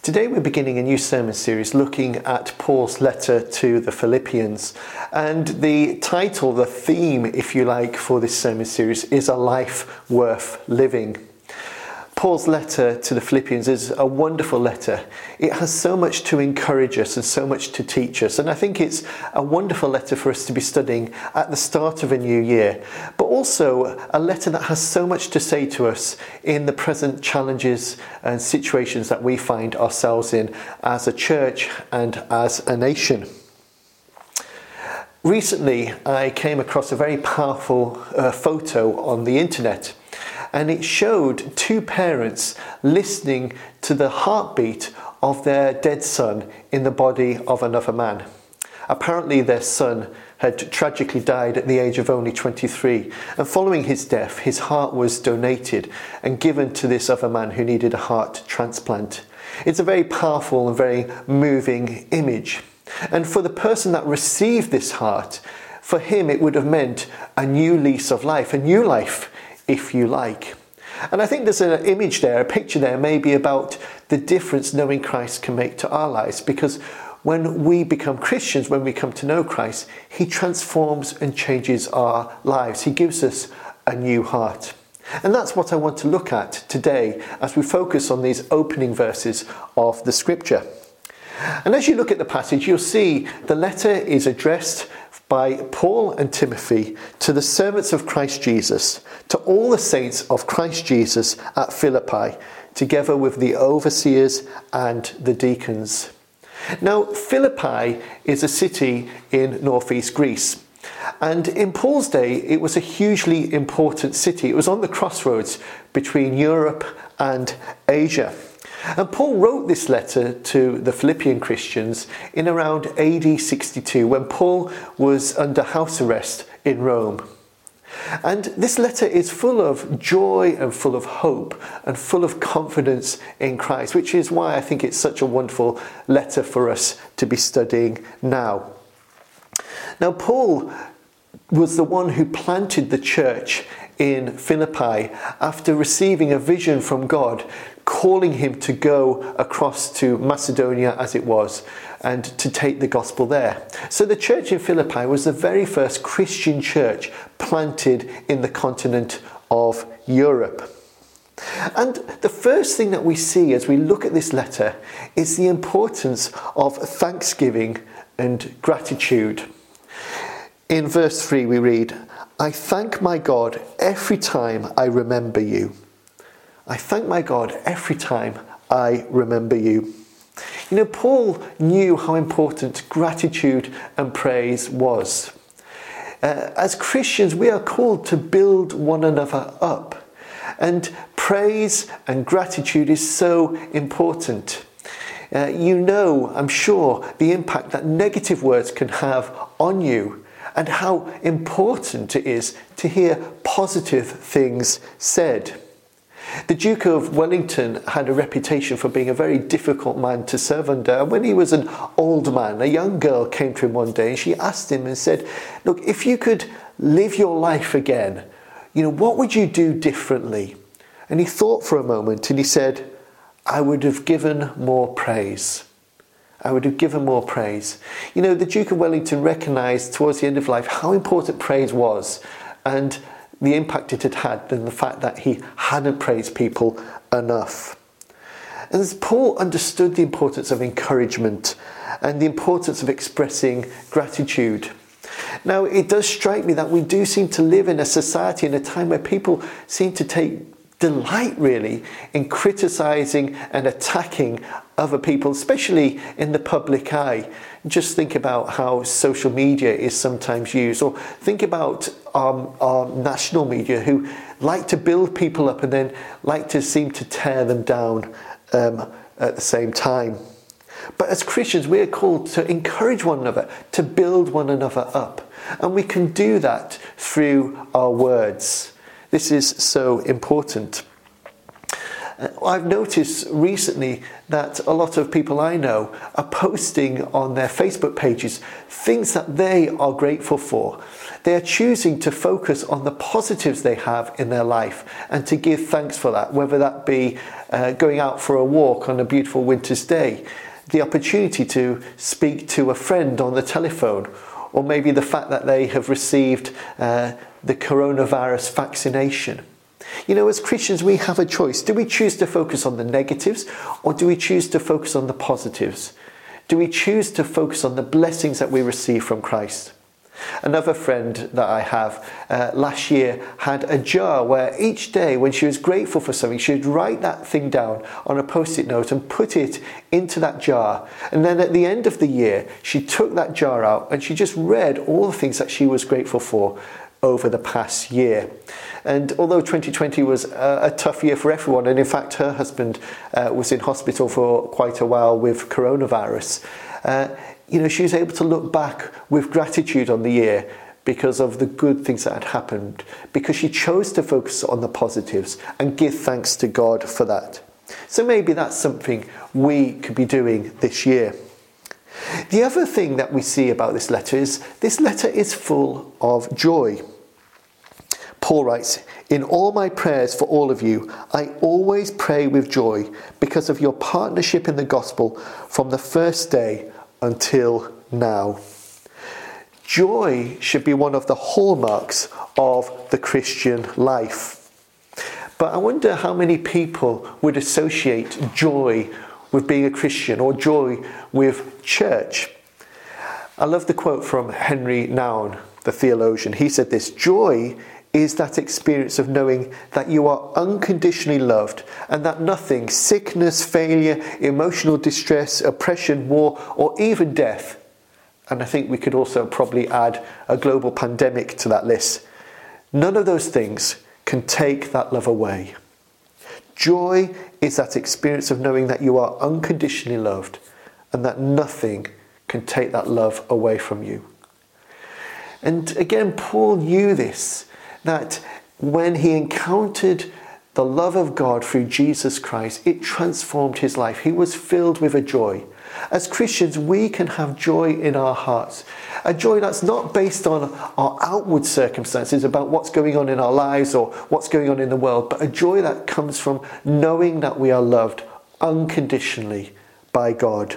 Today we're beginning a new sermon series looking at Paul's letter to the Philippians, and the title, the theme if you like, for this sermon series is A Life Worth Living. Paul's letter to the Philippians is a wonderful letter. It has so much to encourage us and so much to teach us, and I think it's a wonderful letter for us to be studying at the start of a new year, but also a letter that has so much to say to us in the present challenges and situations that we find ourselves in as a church and as a nation. Recently, I came across a very powerful photo on the internet, and it showed two parents listening to the heartbeat of their dead son in the body of another man. Apparently their son had tragically died at the age of only 23, and following his death his heart was donated and given to this other man who needed a heart transplant. It's a very powerful and very moving image, and for the person that received this heart, for him it would have meant a new lease of life, a new life if you like. And I think there's an image there, a picture there maybe about the difference knowing Christ can make to our lives, because when we become Christians, when we come to know Christ, he transforms and changes our lives. He gives us a new heart. And that's what I want to look at today as we focus on these opening verses of the scripture. And as you look at the passage, you'll see the letter is addressed by Paul and Timothy to the servants of Christ Jesus, to all the saints of Christ Jesus at Philippi, together with the overseers and the deacons. Now, Philippi is a city in northeast Greece, and in Paul's day it was a hugely important city. It was on the crossroads between Europe and Asia. And Paul wrote this letter to the Philippian Christians in around AD 62, when Paul was under house arrest in Rome. And this letter is full of joy and full of hope and full of confidence in Christ, which is why I think it's such a wonderful letter for us to be studying now. Now, Paul was the one who planted the church in Philippi after receiving a vision from God, calling him to go across to Macedonia, as it was, and to take the gospel there. So the church in Philippi was the very first Christian church planted in the continent of Europe. And the first thing that we see as we look at this letter is the importance of thanksgiving and gratitude. In verse 3 we read, "I thank my God every time I remember you." I thank my God every time I remember you. You know, Paul knew how important gratitude and praise was. As Christians, we are called to build one another up. And praise and gratitude is so important. You know, I'm sure, the impact that negative words can have on you, and how important it is to hear positive things said. The Duke of Wellington had a reputation for being a very difficult man to serve under. And when he was an old man, a young girl came to him one day and she asked him and said, "Look, if you could live your life again, what would you do differently?" And he thought for a moment and he said, "I would have given more praise. I would have given more praise." The Duke of Wellington recognised towards the end of life how important praise was, and the impact it had had, and the fact that he hadn't praised people enough. And as Paul understood the importance of encouragement and the importance of expressing gratitude. Now, it does strike me that we do seem to live in a society, in a time where people seem to take delight really in criticising and attacking other people, especially in the public eye. Just think about how social media is sometimes used, or think about our national media, who like to build people up and then like to seem to tear them down at the same time. But as Christians, we are called to encourage one another, to build one another up, and we can do that through our words. This is so important. I've noticed recently that a lot of people I know are posting on their Facebook pages things that they are grateful for. They are choosing to focus on the positives they have in their life and to give thanks for that, whether that be going out for a walk on a beautiful winter's day, the opportunity to speak to a friend on the telephone, or maybe the fact that they have received the coronavirus vaccination. You know, as Christians, we have a choice. Do we choose to focus on the negatives, or do we choose to focus on the positives? Do we choose to focus on the blessings that we receive from Christ? Another friend that I have last year had a jar where each day when she was grateful for something, she would write that thing down on a post-it note and put it into that jar. And then at the end of the year, she took that jar out and she just read all the things that she was grateful for over the past year. And although 2020 was a tough year for everyone, and in fact her husband was in hospital for quite a while with coronavirus, you know, she was able to look back with gratitude on the year because of the good things that had happened, because she chose to focus on the positives and give thanks to God for that. So maybe that's something we could be doing this year. The other thing that we see about this letter is full of joy. Paul writes, "In all my prayers for all of you, I always pray with joy because of your partnership in the gospel from the first day until now." Joy should be one of the hallmarks of the Christian life. But I wonder how many people would associate joy with being a Christian, or joy with church. I love the quote from Henry Nouwen, the theologian. He said this: "Joy is that experience of knowing that you are unconditionally loved and that nothing, sickness, failure, emotional distress, oppression, war, or even death," and I think we could also probably add a global pandemic to that list, "none of those things can take that love away." Joy is that experience of knowing that you are unconditionally loved and that nothing can take that love away from you. And again, Paul knew this, that when he encountered the love of God through Jesus Christ, it transformed his life. He was filled with a joy. As Christians, we can have joy in our hearts. A joy that's not based on our outward circumstances, about what's going on in our lives or what's going on in the world, but a joy that comes from knowing that we are loved unconditionally by God.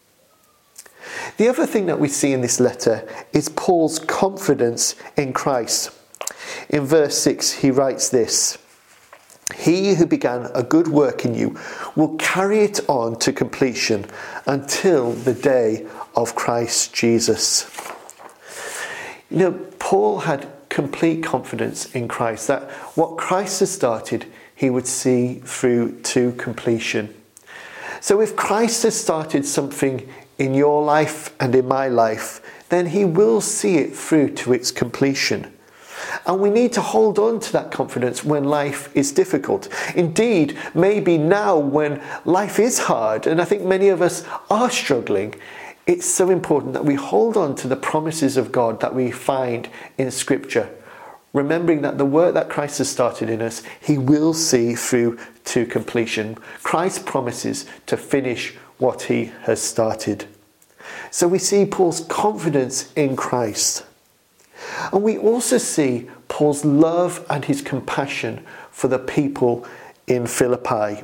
The other thing that we see in this letter is Paul's confidence in Christ. In verse 6, he writes this: "He who began a good work in you will carry it on to completion until the day of Christ Jesus." You know, Paul had complete confidence in Christ, that what Christ has started, he would see through to completion. So if Christ has started something in your life and in my life, then he will see it through to its completion. And we need to hold on to that confidence when life is difficult. Indeed, maybe now when life is hard, and I think many of us are struggling, it's so important that we hold on to the promises of God that we find in Scripture, remembering that the work that Christ has started in us, he will see through to completion. Christ promises to finish what he has started. So we see Paul's confidence in Christ. And we also see Paul's love and his compassion for the people in Philippi.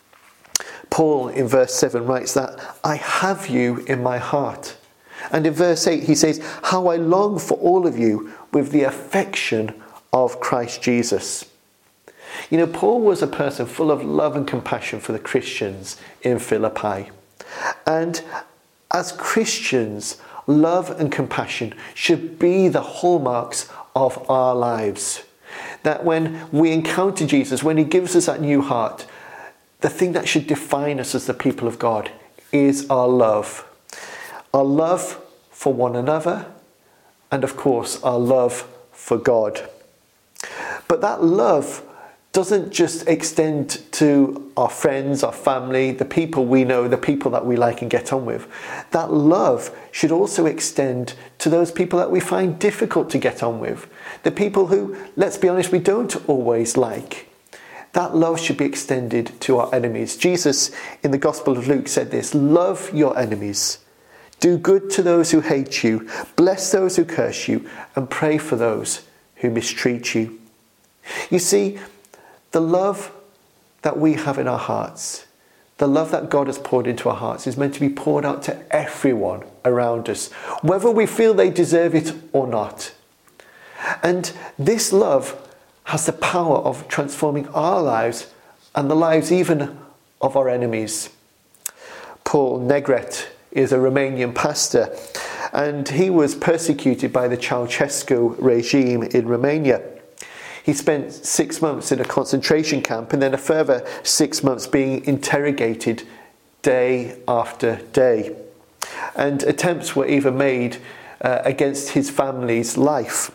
Paul in verse 7 writes that, "I have you in my heart." And in verse 8 he says, "How I long for all of you with the affection of Christ Jesus." You know, Paul was a person full of love and compassion for the Christians in Philippi. And as Christians, love and compassion should be the hallmarks of our lives. That when we encounter Jesus, when he gives us that new heart, the thing that should define us as the people of God is our love. Our love for one another, and of course our love for God. But that love doesn't just extend to our friends, our family, the people we know, the people that we like and get on with. That love should also extend to those people that we find difficult to get on with. The people who, let's be honest, we don't always like. that love should be extended to our enemies. Jesus in the Gospel of Luke said this: love your enemies, do good to those who hate you, bless those who curse you, and pray for those who mistreat you. You see, the love that we have in our hearts, the love that God has poured into our hearts, is meant to be poured out to everyone around us, whether we feel they deserve it or not. And this love has the power of transforming our lives and the lives even of our enemies. Paul Negret is a Romanian pastor, and he was persecuted by the Ceausescu regime in Romania. He spent 6 months in a concentration camp and then a further 6 months being interrogated day after day. And attempts were even made against his family's life.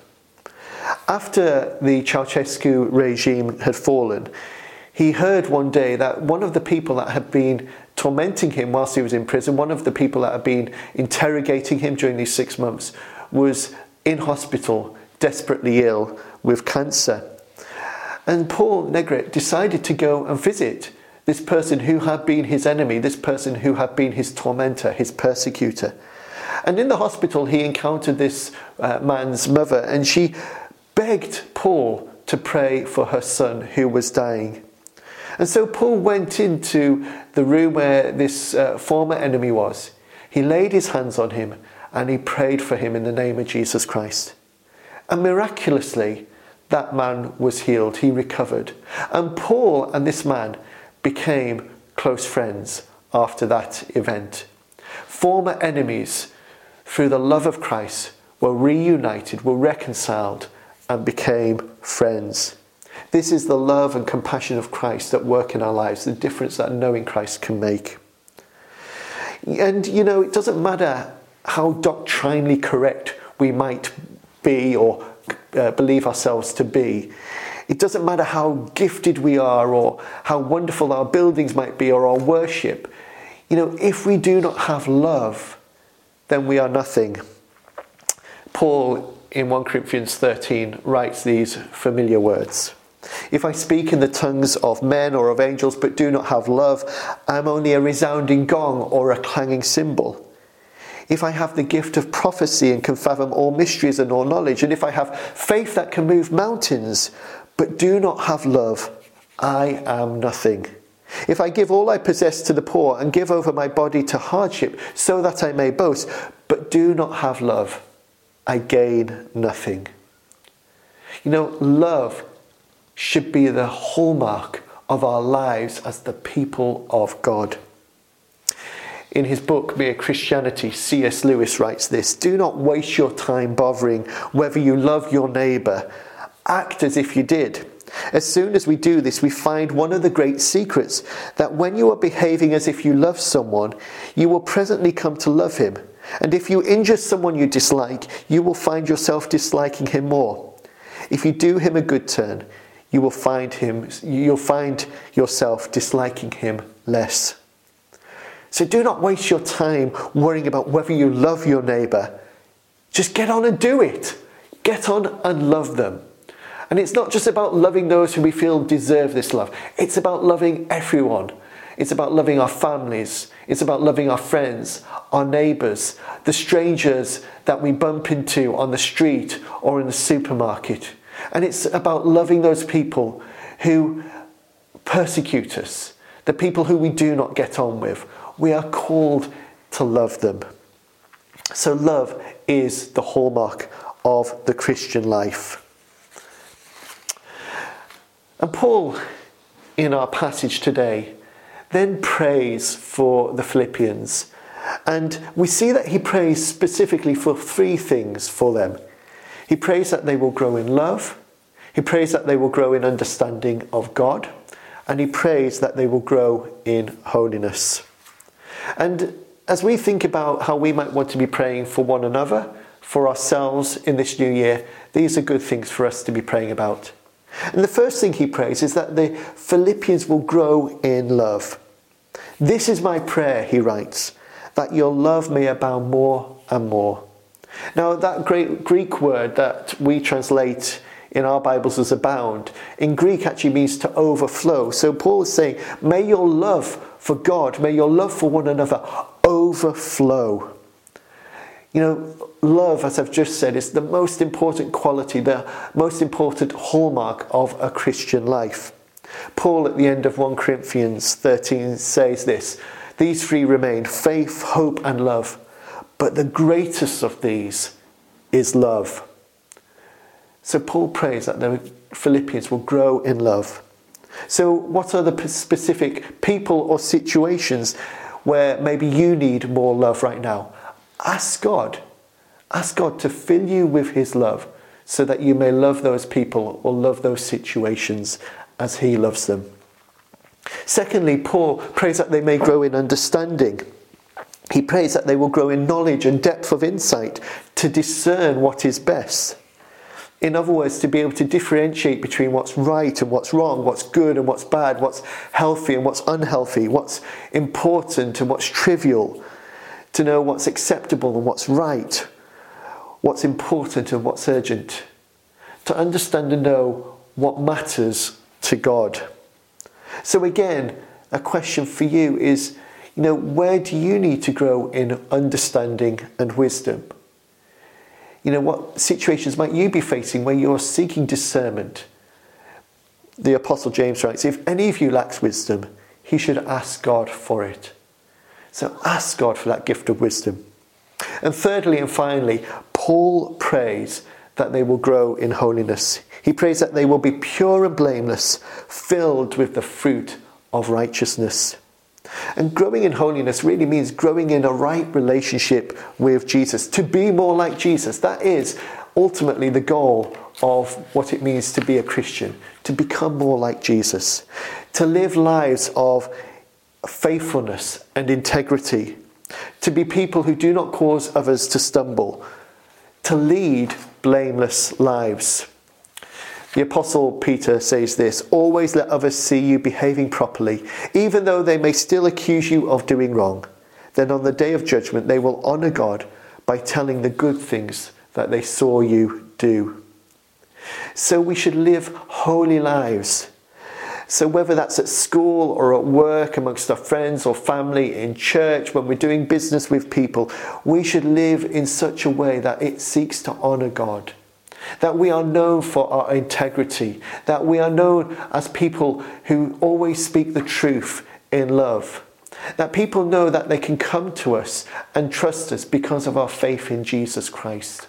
After the Ceausescu regime had fallen, he heard one day that one of the people that had been tormenting him whilst he was in prison, one of the people that had been interrogating him during these 6 months, was in hospital, desperately ill with cancer. And Paul Negret decided to go and visit this person who had been his enemy, this person who had been his tormentor, his persecutor. And in the hospital he encountered this man's mother, and she begged Paul to pray for her son who was dying. And so Paul went into the room where this former enemy was. He laid his hands on him and he prayed for him in the name of Jesus Christ. And miraculously, that man was healed. He recovered. And Paul and this man became close friends after that event. Former enemies, through the love of Christ, were reunited, were reconciled, and became friends. This is the love and compassion of Christ that work in our lives, the difference that knowing Christ can make. And you know, it doesn't matter how doctrinally correct we might be or believe ourselves to be. It doesn't matter how gifted we are or how wonderful our buildings might be or our worship. You know, if we do not have love, then we are nothing. Paul in 1 Corinthians 13 writes these familiar words: if I speak in the tongues of men or of angels but do not have love, I am only a resounding gong or a clanging cymbal. If I have the gift of prophecy and can fathom all mysteries and all knowledge, and if I have faith that can move mountains but do not have love, I am nothing. If I give all I possess to the poor and give over my body to hardship so that I may boast, but do not have love, I gain nothing. You know, love should be the hallmark of our lives as the people of God. In his book, Mere Christianity, C.S. Lewis writes this: do not waste your time bothering whether you love your neighbour. Act as if you did. As soon as we do this, we find one of the great secrets, that when you are behaving as if you love someone, you will presently come to love him. And if you injure someone you dislike, you will find yourself disliking him more. If you do him a good turn, you'll find yourself disliking him less. So do not waste your time worrying about whether you love your neighbour. Just get on and do it. Get on and love them. And it's not just about loving those who we feel deserve this love. It's about loving everyone. It's about loving our families. It's about loving our friends, our neighbours, the strangers that we bump into on the street or in the supermarket. And it's about loving those people who persecute us, the people who we do not get on with. We are called to love them. So love is the hallmark of the Christian life. And Paul, in our passage today, then prays for the Philippians. And we see that he prays specifically for 3 things for them. He prays that they will grow in love. He prays that they will grow in understanding of God. And he prays that they will grow in holiness. And as we think about how we might want to be praying for one another, for ourselves in this new year, these are good things for us to be praying about. And the first thing he prays is that the Philippians will grow in love. This is my prayer, he writes, that your love may abound more and more. Now, that great Greek word that we translate in our Bibles as abound, in Greek actually means to overflow. So Paul is saying, may your love for God, may your love for one another overflow. You know, love, as I've just said, is the most important quality, the most important hallmark of a Christian life. Paul at the end of 1 Corinthians 13 says this, these three remain, faith, hope and love, but the greatest of these is love. So Paul prays that the Philippians will grow in love. So what are the specific people or situations where maybe you need more love right now? Ask God. Ask God to fill you with his love so that you may love those people or love those situations as he loves them. Secondly, Paul prays that they may grow in understanding. He prays that they will grow in knowledge and depth of insight to discern what is best. In other words, to be able to differentiate between what's right and what's wrong, what's good and what's bad, what's healthy and what's unhealthy, what's important and what's trivial, to know what's acceptable and what's right, what's important and what's urgent, to understand and know what matters to God. So again, a question for you is, where do you need to grow in understanding and wisdom? What situations might you be facing where you're seeking discernment? The Apostle James writes, if any of you lacks wisdom, he should ask God for it. So ask God for that gift of wisdom. And thirdly and finally, Paul prays that they will grow in holiness. He prays that they will be pure and blameless, filled with the fruit of righteousness. And growing in holiness really means growing in a right relationship with Jesus, to be more like Jesus. That is ultimately the goal of what it means to be a Christian, to become more like Jesus, to live lives of faithfulness and integrity, to be people who do not cause others to stumble, to lead blameless lives. The Apostle Peter says this, always let others see you behaving properly, even though they may still accuse you of doing wrong. Then on the day of judgment they will honour God by telling the good things that they saw you do. So we should live holy lives. So whether that's at school or at work, amongst our friends or family, in church, when we're doing business with people, we should live in such a way that it seeks to honour God. That we are known for our integrity. That we are known as people who always speak the truth in love. That people know that they can come to us and trust us because of our faith in Jesus Christ.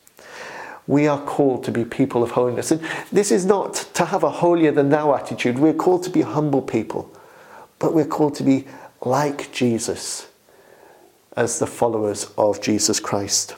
We are called to be people of holiness. And this is not to have a holier than thou attitude. We're called to be humble people. But we're called to be like Jesus as the followers of Jesus Christ.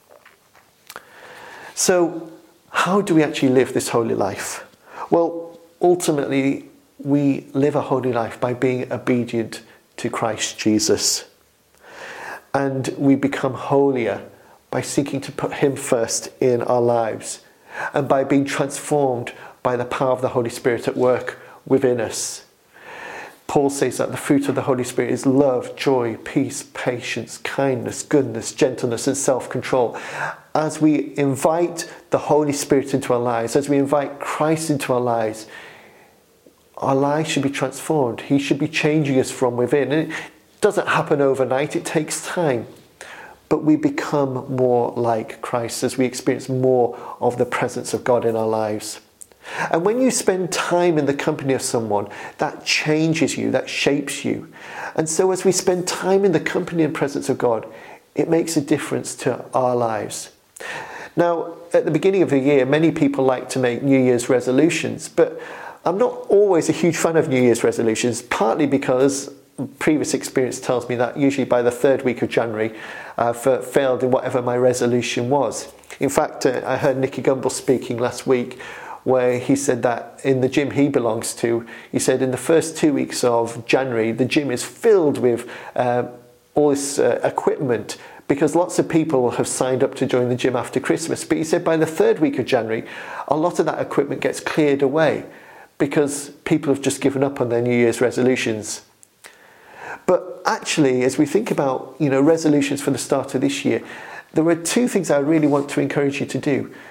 So, how do we actually live this holy life? Well, ultimately, we live a holy life by being obedient to Christ Jesus. And we become holier by seeking to put him first in our lives, and by being transformed by the power of the Holy Spirit at work within us. Paul says that the fruit of the Holy Spirit is love, joy, peace, patience, kindness, goodness, gentleness and self-control. As we invite the Holy Spirit into our lives, as we invite Christ into our lives should be transformed. He should be changing us from within. And it doesn't happen overnight, it takes time. But we become more like Christ as we experience more of the presence of God in our lives. And when you spend time in the company of someone, that changes you, that shapes you. And so as we spend time in the company and presence of God, it makes a difference to our lives. Now, at the beginning of the year, many people like to make New Year's resolutions, but I'm not always a huge fan of New Year's resolutions, partly because previous experience tells me that usually by the third week of January I've failed in whatever my resolution was. In fact, I heard Nicky Gumbel speaking last week where he said that in the gym he belongs to, he said in the first 2 weeks of January the gym is filled with all this equipment because lots of people have signed up to join the gym after Christmas. But he said by the third week of January a lot of that equipment gets cleared away because people have just given up on their New Year's resolutions. But actually, as we think about, resolutions for the start of this year, there are two things I really want to encourage you to do.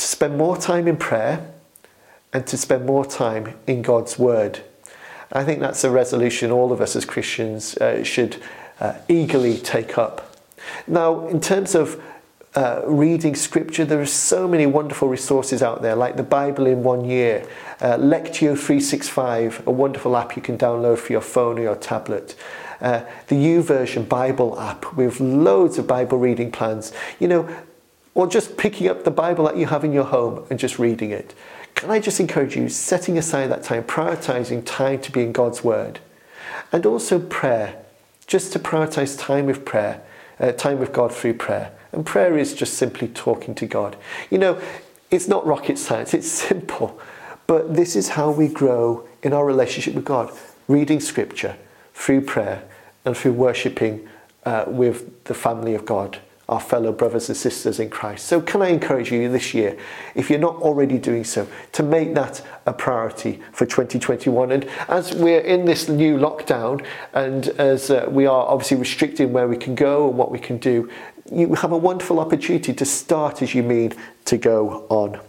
to spend more time in prayer and to spend more time in God's Word. I think that's a resolution all of us as Christians should eagerly take up. Now, in terms of reading scripture, there are so many wonderful resources out there, like the Bible in 1 year, Lectio 365, a wonderful app you can download for your phone or your tablet, the YouVersion Bible app with loads of Bible reading plans, or just picking up the Bible that you have in your home and just reading it. Can I just encourage you, setting aside that time, prioritizing time to be in God's Word, and also prayer, just to prioritize time with prayer, time with God through prayer. And prayer is just simply talking to God. It's not rocket science, it's simple. But this is how we grow in our relationship with God. Reading scripture, through prayer, and through worshipping with the family of God, our fellow brothers and sisters in Christ. So can I encourage you this year, if you're not already doing so, to make that a priority for 2021. And as we're in this new lockdown, and as we are obviously restricting where we can go and what we can do, you have a wonderful opportunity to start as you mean to go on.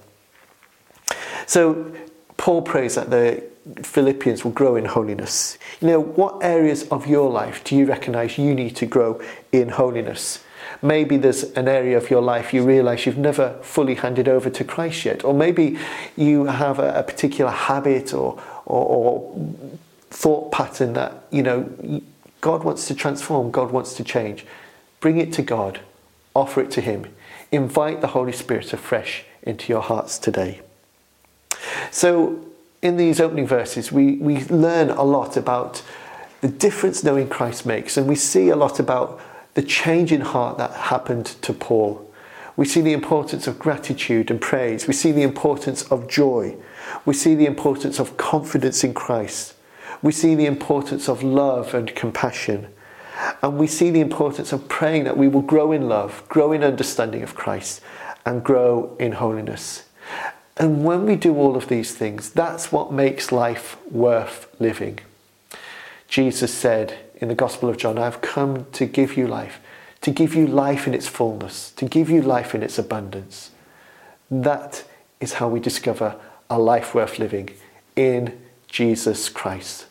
So Paul prays that the Philippians will grow in holiness. What areas of your life do you recognize you need to grow in holiness? Maybe there's an area of your life you realize you've never fully handed over to Christ yet. Or maybe you have a particular habit or thought pattern that, God wants to transform, God wants to change. Bring it to God. Offer it to Him. Invite the Holy Spirit afresh into your hearts today. So in these opening verses, we learn a lot about the difference knowing Christ makes. And we see a lot about the change in heart that happened to Paul. We see the importance of gratitude and praise. We see the importance of joy. We see the importance of confidence in Christ. We see the importance of love and compassion. And we see the importance of praying that we will grow in love, grow in understanding of Christ, and grow in holiness. And when we do all of these things, that's what makes life worth living. Jesus said in the Gospel of John, I've come to give you life in its fullness, to give you life in its abundance. That is how we discover a life worth living in Jesus Christ.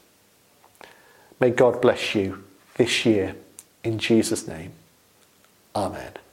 May God bless you this year in Jesus' name. Amen.